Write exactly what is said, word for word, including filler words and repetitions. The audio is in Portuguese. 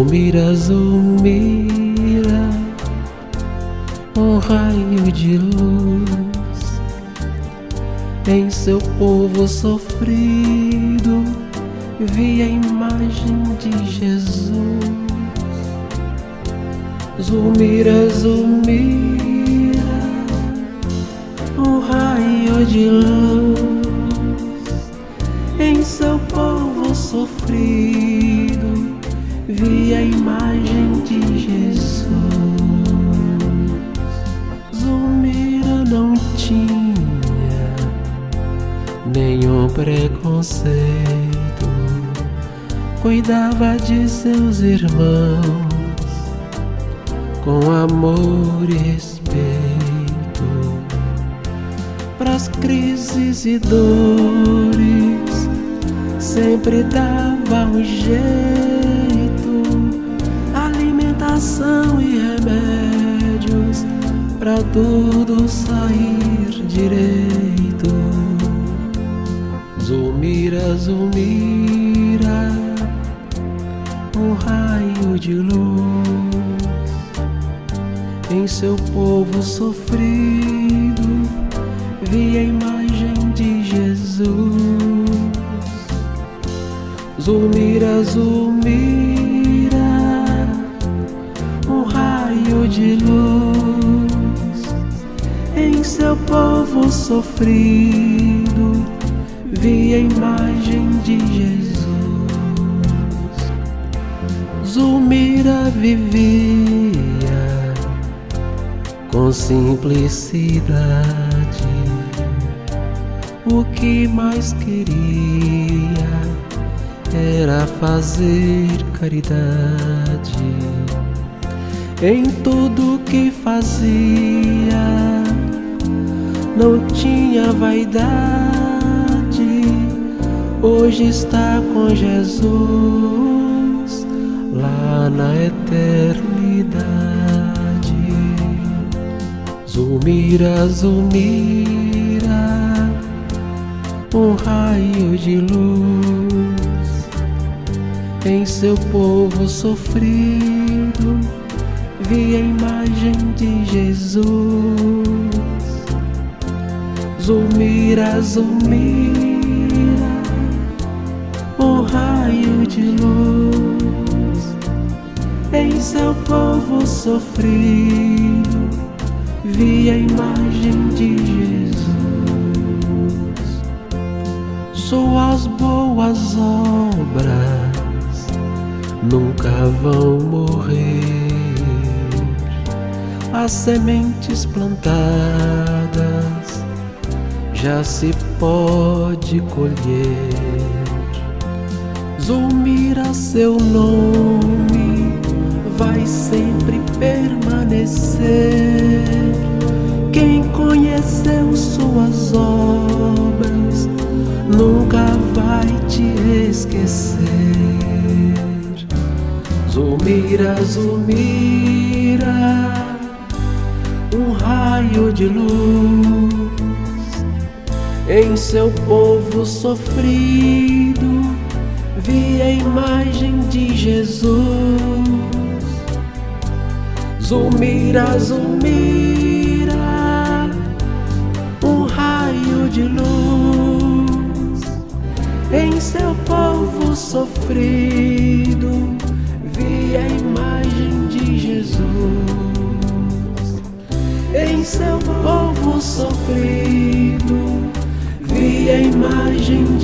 Zulmira, Zulmira, um raio de luz em seu povo sofrido, vi a imagem de Jesus. Zulmira, Zulmira, um raio de luz em seu povo sofrido, vi a imagem de Jesus. Zulmira não tinha nenhum preconceito, cuidava de seus irmãos com amor e respeito. Pras crises e dores sempre dava um jeito, alimentação e remédios pra tudo sair direito. Zulmira, Zulmira, um raio de luz em seu povo sofrido, vi a imagem de Jesus. Zulmira, Zulmira, um raio de luz em seu povo sofrido, vi a imagem de Jesus. Zulmira vivia com simplicidade, o que mais queria era fazer caridade. Em tudo que fazia não tinha vaidade, hoje está com Jesus lá na eternidade. Zulmira, Zulmira, um raio de luz em seu povo sofrido, vi a imagem de Jesus. Zulmira, Zulmira, um raio de luz em seu povo sofrido, vi a imagem de Jesus. Suas boas obras nunca vão morrer, as sementes plantadas já se pode colher. Zulmira, seu nome vai sempre permanecer. Quem conheceu suas obras nunca vai te esquecer. Zulmira, Zulmira, um raio de luz em seu povo sofrido, vi a imagem de Jesus. Zulmira, Zulmira, um raio de luz em seu povo sofrido, vi a imagem de Jesus. Em seu povo sofrido, vi a imagem